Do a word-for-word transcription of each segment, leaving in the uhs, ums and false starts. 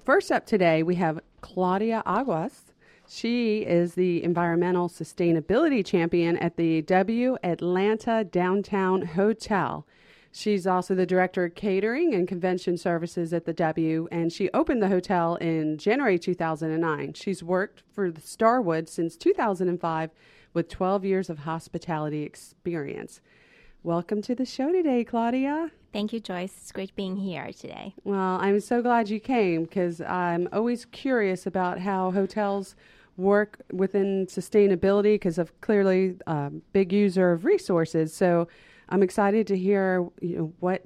first up today, we have Claudia Aguas. She is the Environmental Sustainability Champion at the W Atlanta Downtown Hotel. She's also the Director of Catering and Convention Services at the W, and she opened the hotel in January two thousand nine. She's worked for the Starwood since two thousand five with twelve years of hospitality experience. Welcome to the show today, Claudia. Thank you, Joyce. It's great being here today. Well, I'm so glad you came because I'm always curious about how hotels work within sustainability because of clearly a big user of resources. So I'm excited to hear you know, what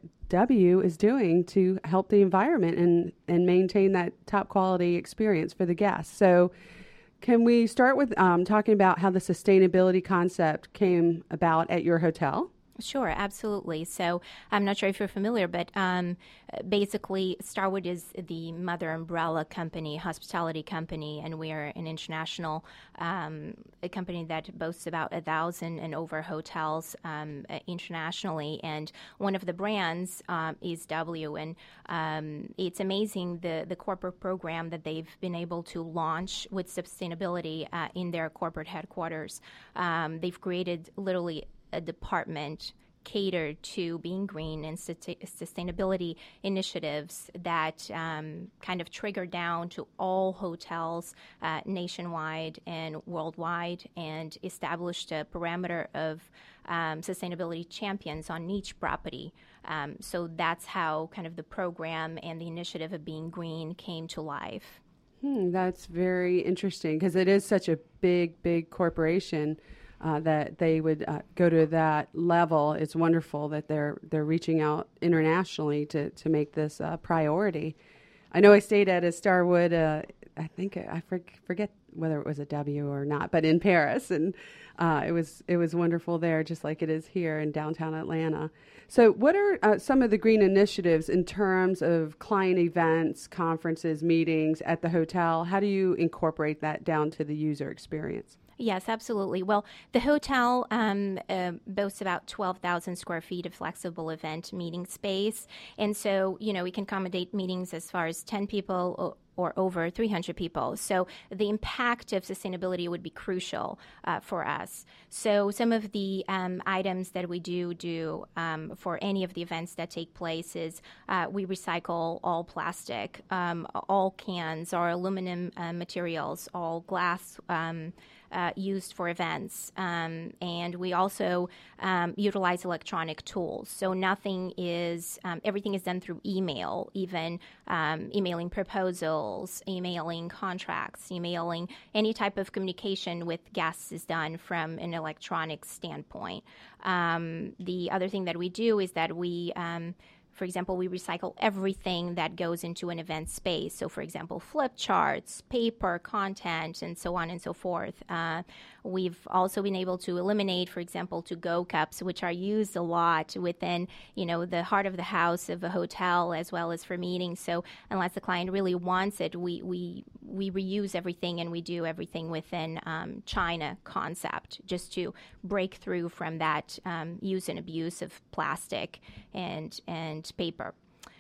W is doing to help the environment and, and maintain that top quality experience for the guests. So can we start with um, talking about how the sustainability concept came about at your hotel? Sure, absolutely. So I'm not sure if you're familiar, but um, basically Starwood is the mother umbrella company, hospitality company, and we are an international um, a company that boasts about a thousand and over hotels um, internationally. And one of the brands um, is W, and um, it's amazing the, the corporate program that they've been able to launch with sustainability uh, in their corporate headquarters. Um, they've created literally a department catered to being green and sustainability initiatives that um, kind of trigger down to all hotels uh, nationwide and worldwide, and established a parameter of um, sustainability champions on each property. Um, so that's how kind of the program and the initiative of being green came to life. Hmm, that's very interesting because it is such a big, big corporation. Uh, that they would uh, go to that level. It's wonderful that they're they're reaching out internationally to, to make this a priority. I know I stayed at a Starwood, uh, I think, I for, forget whether it was a W or not, but in Paris. And uh, it was it was wonderful there, just like it is here in downtown Atlanta. So what are uh, some of the green initiatives in terms of client events, conferences, meetings at the hotel? How do you incorporate that down to the user experience? Yes, absolutely. Well, the hotel um, uh, boasts about twelve thousand square feet of flexible event meeting space. And so, you know, we can accommodate meetings as far as ten people or or over three hundred people. So the impact of sustainability would be crucial uh, for us. So some of the um, items that we do do um, for any of the events that take place is uh, we recycle all plastic, um, all cans, or aluminum uh, materials, all glass um, uh, used for events. Um, and we also um, utilize electronic tools. So nothing is, um, everything is done through email, even um, emailing proposals, emailing contracts, emailing any type of communication with guests is done from an electronic standpoint. Um, the other thing that we do is that we um, For example, we recycle everything that goes into an event space. So, for example, flip charts, paper, content, and so on and so forth. Uh, we've also been able to eliminate, for example, to-go cups, which are used a lot within, you know, the heart of the house of a hotel as well as for meetings. So, unless the client really wants it, we we we reuse everything, and we do everything within um, China concept, just to break through from that um, use and abuse of plastic and and paper.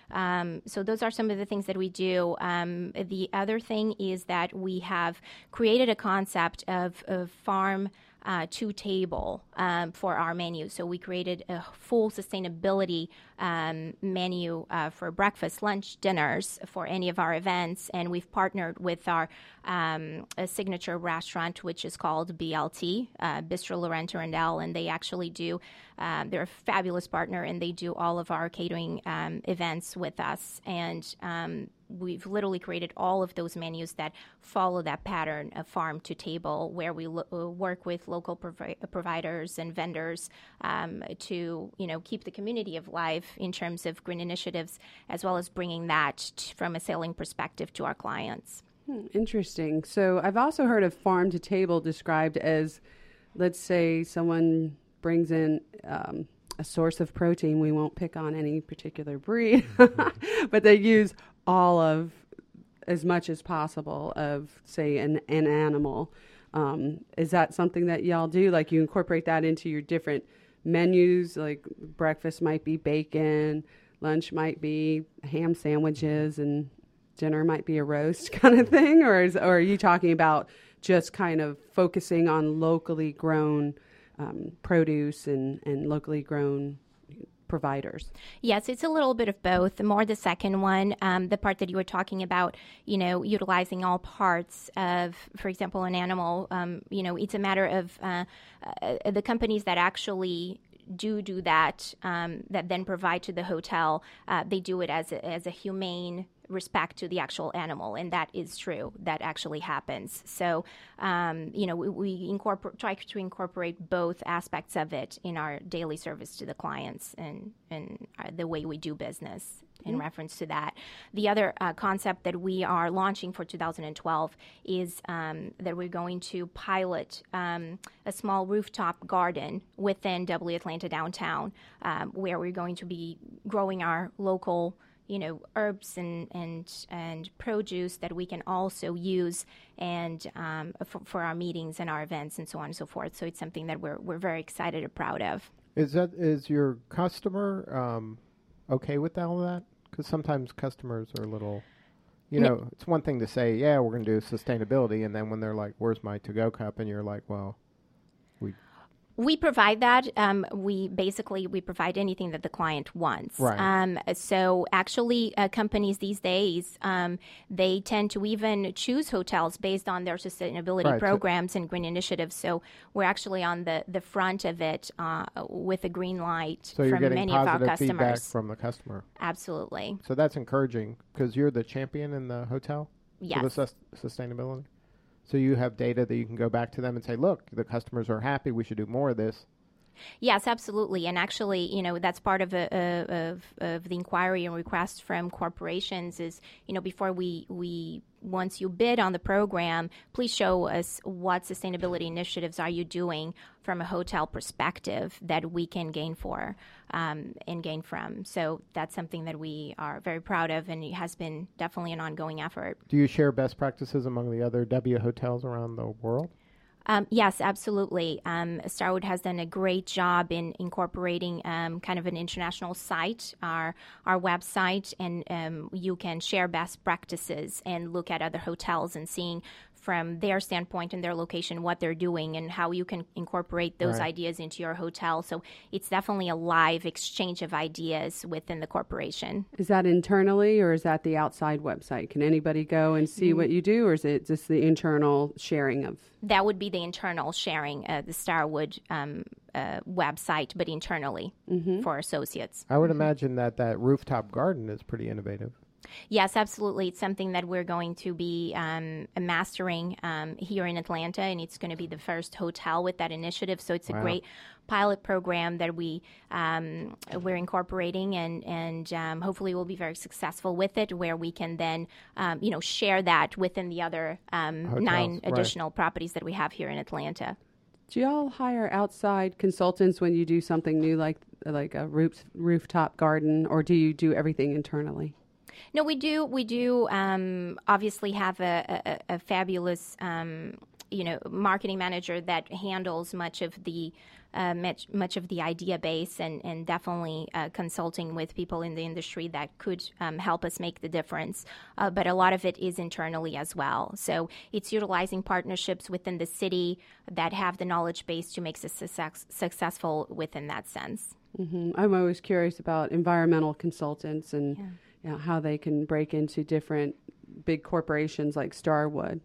Um, so those are some of the things that we do. Um, the other thing is that we have created a concept of, of farm uh, to table um, for our menu. So we created a full sustainability um, menu uh, for breakfast, lunch, dinners for any of our events, and we've partnered with our um, a signature restaurant, which is called B L T, uh, Bistro Laurent Randell, and they actually do. Um, they're a fabulous partner, and they do all of our catering um, events with us, and um, we've literally created all of those menus that follow that pattern of farm to table, where we lo- work with local provi- providers and vendors um, to, you know, keep the community of life in terms of green initiatives, as well as bringing that t- from a selling perspective to our clients. Hmm, interesting. So I've also heard of farm to table described as, let's say, someone brings in um, a source of protein. We won't pick on any particular breed, but they use all of as much as possible of, say, an, an animal. Um, is that something that y'all do? Like you incorporate that into your different menus, like breakfast might be bacon, lunch might be ham sandwiches, and dinner might be a roast kind of thing, or is, or are you talking about just kind of focusing on locally grown um, produce and, and locally grown providers? Yes, it's a little bit of both. More the second one, um, the part that you were talking about, you know, utilizing all parts of, for example, an animal. Um, you know, it's a matter of uh, uh, the companies that actually do do that, um, that then provide to the hotel. Uh, they do it as a, as a humane respect to the actual animal, and that is true. That actually happens. So, um, you know, we, we incorporate try to incorporate both aspects of it in our daily service to the clients and and uh, the way we do business in mm-hmm. reference to that. The other uh, concept that we are launching for two thousand twelve is um, that we're going to pilot um, a small rooftop garden within W Atlanta downtown, um, where we're going to be growing our local, you know, herbs and and and produce that we can also use and um, for, for our meetings and our events and so on and so forth. So it's something that we're we're very excited and proud of. Is that is your customer um, okay with all of that? Because sometimes customers are a little, you know, no. It's one thing to say, yeah, we're going to do sustainability, and then when they're like, "Where's my to-go cup?" and you're like, "Well, we." We provide that. Um, we basically we provide anything that the client wants. Right. Um, so actually, uh, companies these days um, they tend to even choose hotels based on their sustainability right. programs and green initiatives. So we're actually on the, the front of it uh, with a green light so from many of our customers. So you're getting positive feedback from the customer. Absolutely. So that's encouraging because you're the champion in the hotel. Yes. For the sus- sustainability. So you have data that you can go back to them and say, look, the customers are happy. We should do more of this. Yes, absolutely. And actually, you know, that's part of, a, of, of the inquiry and request from corporations is, you know, before we, we once you bid on the program, please show us what sustainability initiatives are you doing from a hotel perspective that we can gain for um, and gain from. So that's something that we are very proud of, and it has been definitely an ongoing effort. Do you share best practices among the other W hotels around the world? Um, yes, absolutely. Um, Starwood has done a great job in incorporating um, kind of an international site, our our website, and um, you can share best practices and look at other hotels and seeing from their standpoint and their location what they're doing and how you can incorporate those right. ideas into your hotel. So it's definitely a live exchange of ideas within the corporation. Is that internally or is that the outside website? Can anybody go and see mm. what you do, or is it just the internal sharing of? That would be the internal sharing, uh, the Starwood um, uh, website, but internally mm-hmm. for associates. I would mm-hmm. imagine that that rooftop garden is pretty innovative. Yes, absolutely. It's something that we're going to be um, mastering um, here in Atlanta, and it's going to be the first hotel with that initiative. So it's a wow. great pilot program that we um, we're incorporating, and and um, hopefully we'll be very successful with it, where we can then um, you know share that within the other um, Hotels, nine right. additional properties that we have here in Atlanta. Do y'all hire outside consultants when you do something new like like a roof, rooftop garden, or do you do everything internally? No, we do. We do um, obviously have a, a, a fabulous, um, you know, marketing manager that handles much of the uh, much, much of the idea base, and and definitely uh, consulting with people in the industry that could um, help us make the difference. Uh, but a lot of it is internally as well. So it's utilizing partnerships within the city that have the knowledge base to make us success, successful within that sense. Mm-hmm. I'm always curious about environmental consultants and. Yeah. You know, how they can break into different big corporations like Starwood.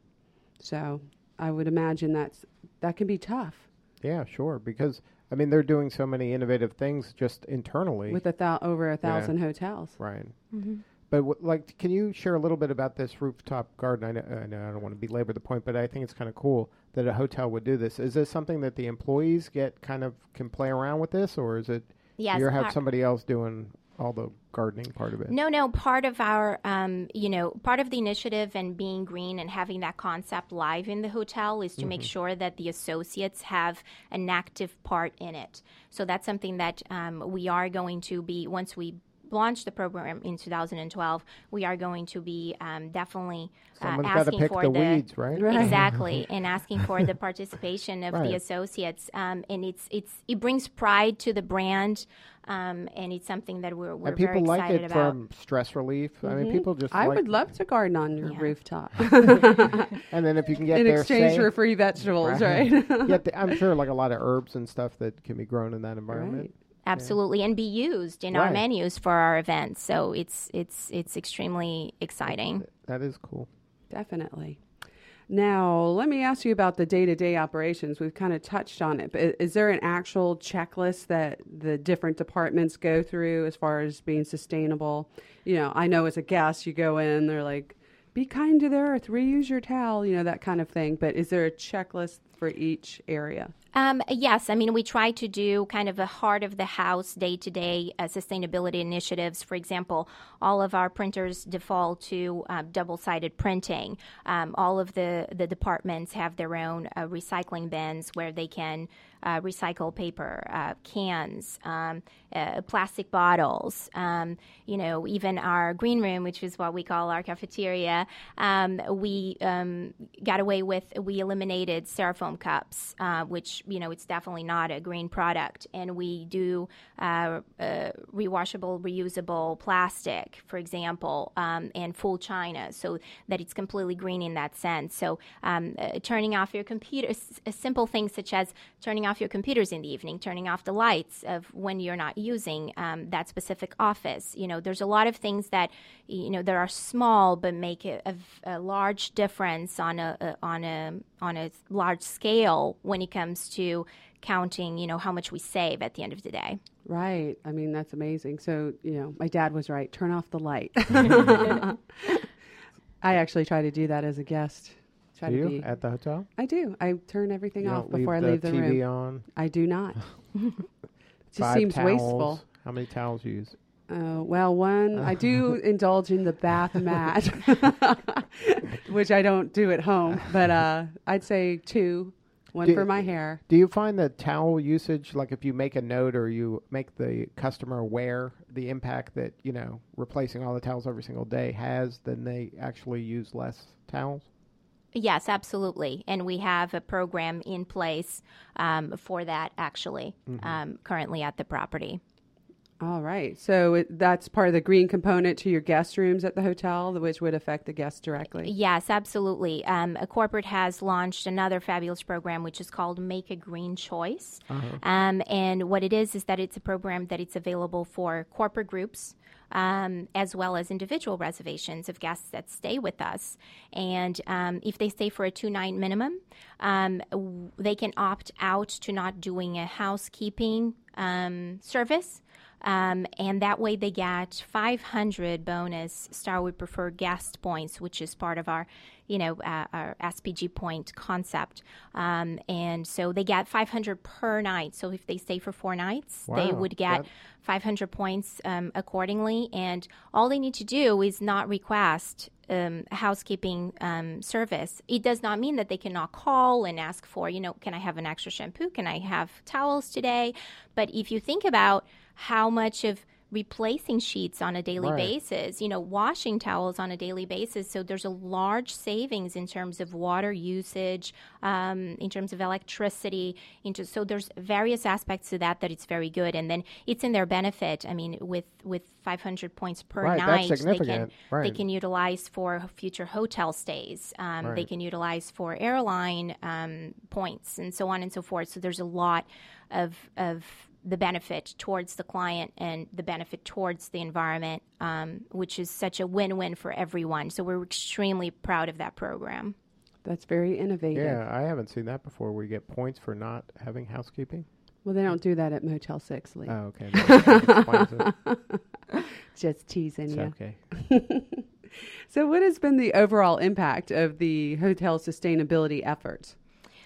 So I would imagine that's that can be tough. Yeah, sure. Because, I mean, they're doing so many innovative things just internally. With a thou- over a thousand yeah. hotels. Right. Mm-hmm. But, w- like, can you share a little bit about this rooftop garden? I know, I know I don't want to belabor the point, but I think it's kind of cool that a hotel would do this. Is this something that the employees get kind of can play around with this, or is it yes, you have somebody else doing all the gardening part of it? No, no. Part of our, um, you know, part of the initiative and being green and having that concept live in the hotel is to mm-hmm. make sure that the associates have an active part in it. So that's something that um, we are going to be, once we launched the program in two thousand twelve, we are going to be um, definitely uh, Someone's got to asking pick for the the weeds, right? Right. exactly, and asking for the participation of Right. the associates. Um, and it's it's it brings pride to the brand, um, and it's something that we're we're And people very like excited it about. from stress relief. I mean, people just I like would love to garden on your Yeah. rooftop And then if you can get in there exchange safe, for free vegetables, right? get the, I'm sure like a lot of herbs and stuff that can be grown in that environment. Right. Absolutely, and be used in our Right. menus for our events. So it's it's it's extremely exciting. That is cool. Definitely. Now, let me ask you about the day-to-day operations. We've kind of touched on it, but i- is there an actual checklist that the different departments go through as far as being sustainable? You know, I know as a guest, you go in, they're like, be kind to the earth, reuse your towel, you know, that kind of thing. But is there a checklist for each area? Um, yes, I mean, we try to do kind of a heart of the house day-to-day uh, sustainability initiatives. For example, all of our printers default to uh, double-sided printing. Um, all of the, the departments have their own uh, recycling bins where they can uh, recycle paper, uh, cans, um, uh, plastic bottles. Um, you know, even our green room, which is what we call our cafeteria, um, we um, got away with, we eliminated styrofoam cups, uh, which you know, it's definitely not a green product. And we do uh, uh, rewashable, reusable plastic, for example, um, and full china, so that it's completely green in that sense. So um, uh, turning off your computers, uh, simple things such as turning off your computers in the evening, turning off the lights of when you're not using um, that specific office. You know, there's a lot of things that, you know, that are small but make a, a, a large difference on a, a on a on a large scale when it comes to counting, you know, how much we save at the end of the day. Right. I mean, that's amazing. So, you know, my dad was right. Turn off the light. I actually try to do that as a guest. Try Do to you be. at the hotel? I do. I turn everything You off don't before I leave leave the the T V room. on. I do not. It just Five seems towels. wasteful. How many towels you use? Uh, well, one, I do indulge in the bath mat, which I don't do at home, but uh, I'd say two, one Do- for my hair. Do you find that towel usage, like if you make a note or you make the customer aware the impact that, you know, replacing all the towels every single day has, then they actually use less towels? Yes, absolutely. And we have a program in place um, for that, actually, Mm-hmm. um, currently at the property. All right. So it, that's part of the green component to your guest rooms at the hotel, which would affect the guests directly. Yes, absolutely. Um, a corporate has launched another fabulous program, which is called Make a Green Choice. Uh-huh. Um, and what it is is that it's a program that it's available for corporate groups, um, as well as individual reservations of guests that stay with us. And um, if they stay for a two-night minimum, um, w- they can opt out to not doing a housekeeping um, service. Um, and that way they get five hundred bonus Starwood Preferred guest points, which is part of our, you know, uh, our S P G point concept. Um, and so they get five hundred per night. So if they stay for four nights, they Wow, would get that- five hundred points um, accordingly. And all they need to do is not request um, a housekeeping um, service. It does not mean that they cannot call and ask for, you know, can I have an extra shampoo? Can I have towels today? But if you think about how much of replacing sheets on a daily Right. basis, you know, washing towels on a daily basis. So there's a large savings in terms of water usage, um, in terms of electricity. Into, so there's various aspects to that that it's very good. And then it's in their benefit. I mean, with, with five hundred points per Right, that's night, they can, significant. they Right. can utilize for future hotel stays. Um, They Right. can utilize for airline um, points and so on and so forth. So there's a lot of, of the benefit towards the client and the benefit towards the environment, um, which is such a win-win for everyone. So we're extremely proud of that program. That's very innovative. Yeah, I haven't seen that before where you get points for not having housekeeping. Well, they don't do that at Motel six, Lee. Oh, okay. That explains it. Just teasing It's you. okay. So what has been the overall impact of the hotel sustainability efforts?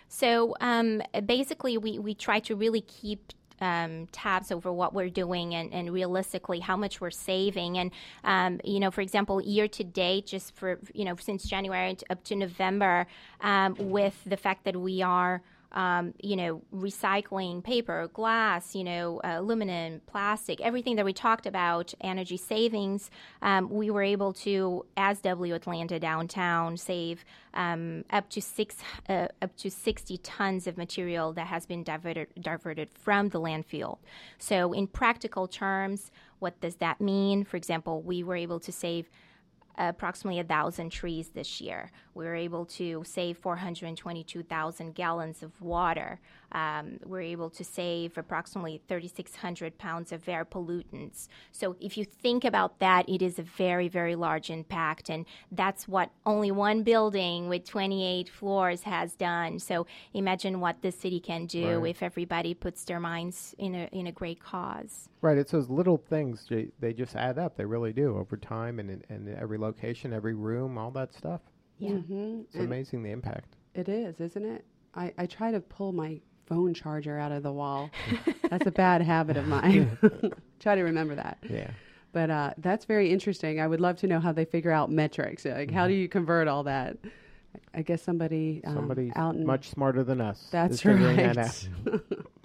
So um, basically, we, we try to really keep Um, tabs over what we're doing and, and realistically how much we're saving. And, um, you know, for example, year to date, just for, you know, since January to, up to November, um, with the fact that we are um, you know, recycling paper, glass, you know, uh, aluminum, plastic, everything that we talked about, energy savings, um, we were able to, as W Atlanta Downtown, save um, up to six, uh, up to sixty tons of material that has been diverted diverted from the landfill. So, in practical terms, what does that mean? For example, we were able to save approximately a thousand trees this year. We were able to save four hundred twenty-two thousand gallons of water. Um, we're able to save approximately thirty-six hundred pounds of air pollutants. So if you think about that, it is a very, very large impact, and that's what only one building with twenty-eight floors has done. So imagine what the city can do Right. if everybody puts their minds in a in a great cause. Right, it's those little things, they, they just add up. They really do over time and in and every location, every room, all that stuff. Yeah. Mm-hmm. It's amazing the impact. It is, isn't it? I, I try to pull my phone charger out of the wall. That's a bad habit of mine. Try to remember that. Yeah. But uh, that's very interesting. I would love to know how they figure out metrics. Like, Mm-hmm. how do you convert all that? I guess somebody um, Somebody out in much smarter than us. That's is figuring that right. out.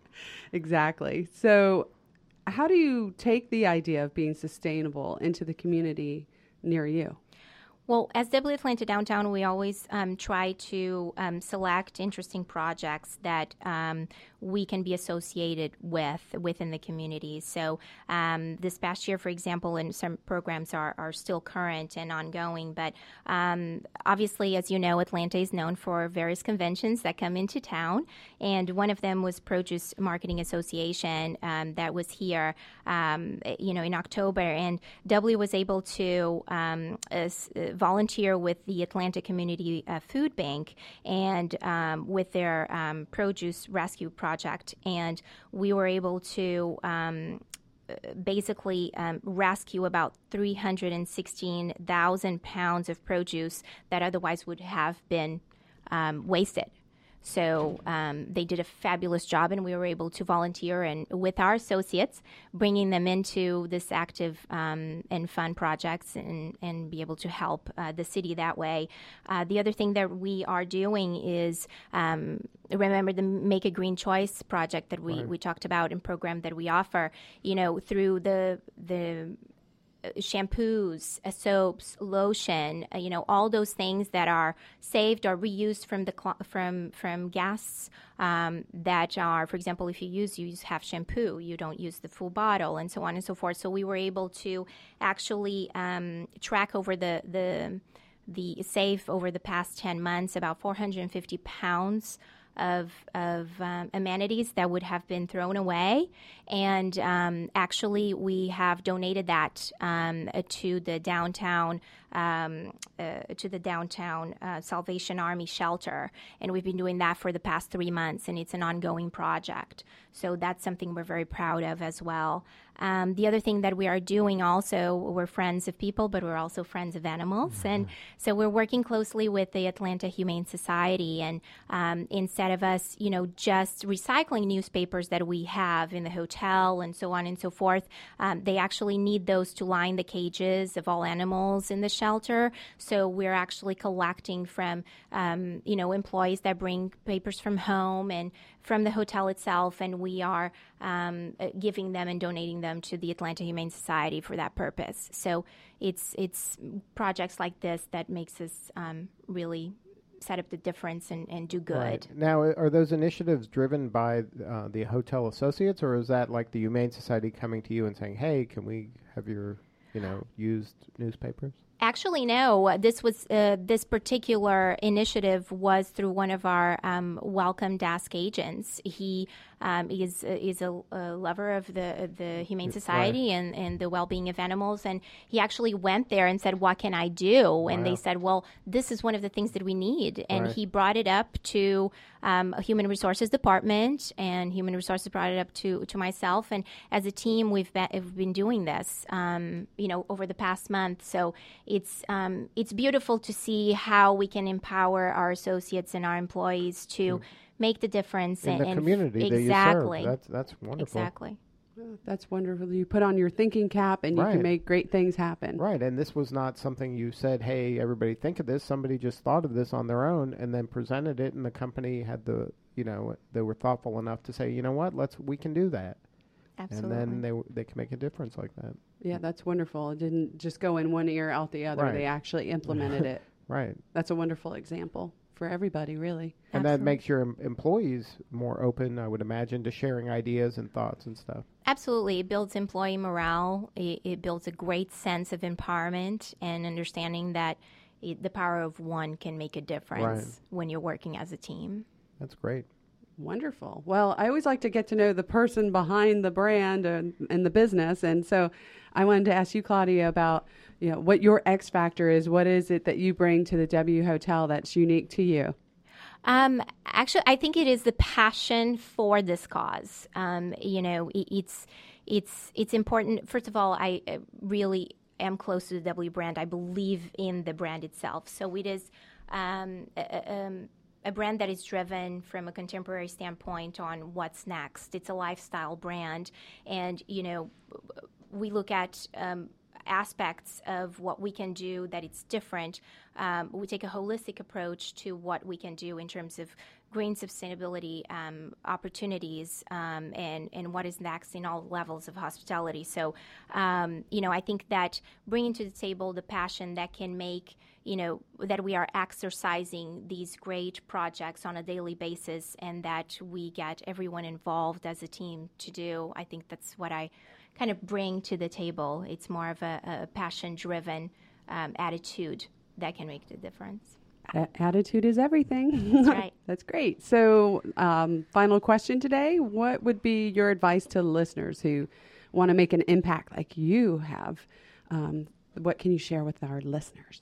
Exactly. So, how do you take the idea of being sustainable into the community near you? Well, as W Atlanta Downtown, we always um, try to um, select interesting projects that um, we can be associated with within the community. So um, this past year, for example, and some programs are, are still current and ongoing, but um, obviously, as you know, Atlanta is known for various conventions that come into town, and one of them was Produce Marketing Association um, that was here, um, you know, in October, and W was able to um, uh, volunteer with the Atlanta Community uh, Food Bank and um, with their um, produce rescue project, and we were able to um, basically um, rescue about three hundred sixteen thousand pounds of produce that otherwise would have been um, wasted. So um, they did a fabulous job, and we were able to volunteer and with our associates, bringing them into this active um, and fun projects and, and be able to help uh, the city that way. Uh, the other thing that we are doing is um, remember the Make a Green Choice project that we, Right. we talked about and program that we offer, you know, through the the shampoos, uh, soaps, lotion, uh, you know, all those things that are saved or reused from the cl- from from gas um, that are, for example, if you use you use half shampoo, you don't use the full bottle, and so on and so forth. So we were able to actually um, track over the the the save over the past ten months about four hundred fifty pounds of of um, amenities that would have been thrown away, and um, actually we have donated that um, uh, to the downtown um, uh, to the downtown uh, Salvation Army shelter, and we've been doing that for the past three months, and it's an ongoing project. So that's something we're very proud of as well. Um, the other thing that we are doing also, we're friends of people, but we're also friends of animals. Mm-hmm. And so we're working closely with the Atlanta Humane Society. And um, instead of us, you know, just recycling newspapers that we have in the hotel and so on and so forth, um, they actually need those to line the cages of all animals in the shelter. So we're actually collecting from, um, you know, employees that bring papers from home and from the hotel itself, and we are um, giving them and donating them to the Atlanta Humane Society for that purpose. So it's it's projects like this that makes us um, really set up the difference and, and do good. Right. Now, are those initiatives driven by uh, the hotel associates, or is that like the Humane Society coming to you and saying, "Hey, can we have your, you know, used newspapers?" Actually, no. This was uh, this particular initiative was through one of our um, welcome desk agents. He um, is is a, a lover of the the Humane Society right. and, and the well-being of animals, and he actually went there and said, "What can I do?" And wow. they said, "Well, this is one of the things that we need." And right. he brought it up to um, a Human Resources Department, and Human Resources brought it up to to myself. And as a team, we've been we've been doing this, um, you know, over the past month. So it's um, it's beautiful to see how we can empower our associates and our employees to mm. make the difference in and, the and community f- that exactly. you serve. That's that's wonderful. Exactly. Oh, that's wonderful. You put on your thinking cap and you right. can make great things happen. Right, and this was not something you said, "Hey, everybody think of this." Somebody just thought of this on their own and then presented it, and the company had the you know, they were thoughtful enough to say, you know what, let's we can do that. Absolutely. And then they w- they can make a difference like that. Yeah, that's wonderful. It didn't just go in one ear, out the other. Right. They actually implemented it. Right. That's a wonderful example for everybody, really. And Absolutely. that makes your em- employees more open, I would imagine, to sharing ideas and thoughts and stuff. Absolutely. It builds employee morale. It, it builds a great sense of empowerment and understanding that it, the power of one can make a difference Right. when you're working as a team. That's great. Wonderful. Well, I always like to get to know the person behind the brand and, and the business. And so I wanted to ask you, Claudia, about, you know, what your X factor is. What is it that you bring to the W Hotel that's unique to you? Um, actually, I think it is the passion for this cause. Um, you know, it, it's it's it's important. First of all, I uh, really am close to the W brand. I believe in the brand itself. So it is um, a, um, a brand that is driven from a contemporary standpoint on what's next. It's a lifestyle brand, and you know, we look at um, aspects of what we can do that it's different. Um, we take a holistic approach to what we can do in terms of green sustainability um, opportunities um, and, and what is next in all levels of hospitality. So, um, you know, I think that bringing to the table the passion that can make, you know, that we are exercising these great projects on a daily basis and that we get everyone involved as a team to do, I think that's what I kind of bring to the table. It's more of a, a passion-driven um, attitude that can make the difference. A- attitude is everything. That's right. That's great. So, um, final question today. What would be your advice to listeners who want to make an impact like you have? Um, what can you share with our listeners?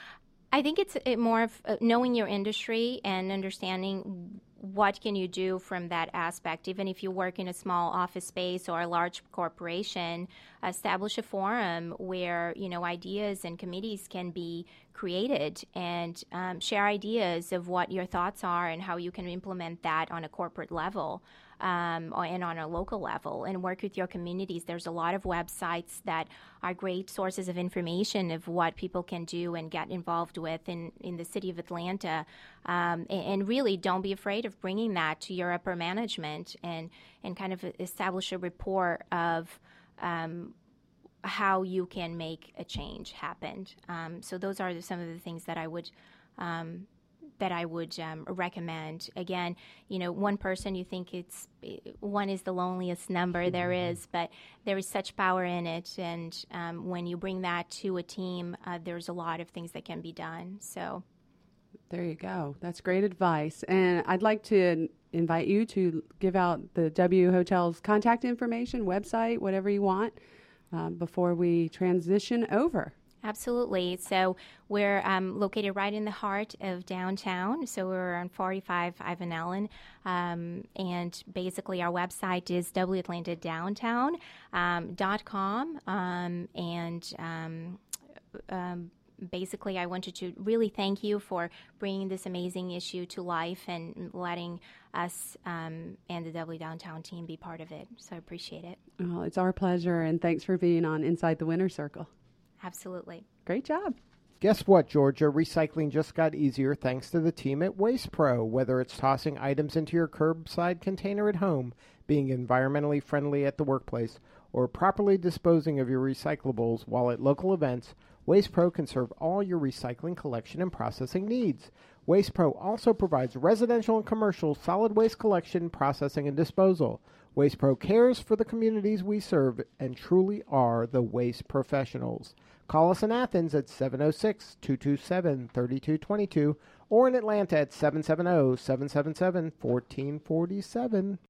I think it's it more of uh, knowing your industry and understanding what can you do from that aspect. Even if you work in a small office space or a large corporation, establish a forum where, you know, ideas and committees can be created and um, share ideas of what your thoughts are and how you can implement that on a corporate level. Um, and on a local level, and work with your communities. There's a lot of websites that are great sources of information of what people can do and get involved with in, in the city of Atlanta. Um, and, and really don't be afraid of bringing that to your upper management and, and kind of establish a rapport of um, how you can make a change happen. Um, so those are some of the things that I would um, that I would um, recommend. Again, you know, one person, you think it's, one is the loneliest number there is, but there is such power in it. And um, when you bring that to a team, uh, there's a lot of things that can be done. So there you go. That's great advice. And I'd like to invite you to give out the W Hotel's contact information, website, whatever you want, um, before we transition over. Absolutely. So we're um, located right in the heart of downtown. So we're on forty-five Ivan Allen. Um, and basically our website is w atlanta downtown dot com. Um, and um, um, basically I wanted to really thank you for bringing this amazing issue to life and letting us um, and the W Downtown team be part of it. So I appreciate it. Well, it's our pleasure. And thanks for being on Inside the Winner Circle. Absolutely. Great job. Guess what, Georgia? Recycling just got easier thanks to the team at Waste Pro. Whether it's tossing items into your curbside container at home, being environmentally friendly at the workplace, or properly disposing of your recyclables while at local events, Waste Pro can serve all your recycling collection and processing needs. Waste Pro also provides residential and commercial solid waste collection, processing, and disposal. Waste Pro cares for the communities we serve and truly are the waste professionals. Call us in Athens at seven oh six, two two seven, three two two two or in Atlanta at seven seven zero, seven seven seven, one four four seven.